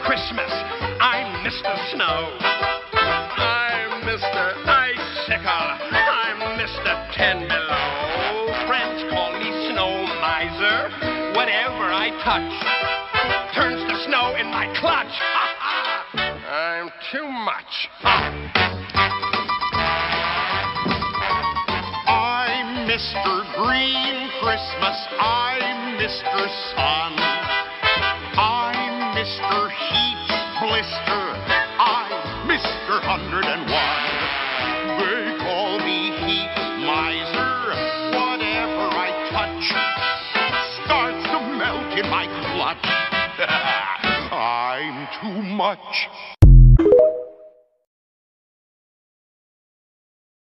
Christmas. I'm Mr. Snow. I'm Mr. Icicle. I'm Mr. Ten Below. Friends call me Snow Miser. Whatever I touch turns to snow in my clutch. I'm too much. I'm Mr. Green Christmas. I'm Mr. Sun. I'm Mr. Heat Blister. I'm Mr. 101. They call me Heat Miser. Whatever I touch starts to melt in my clutch. I'm too much.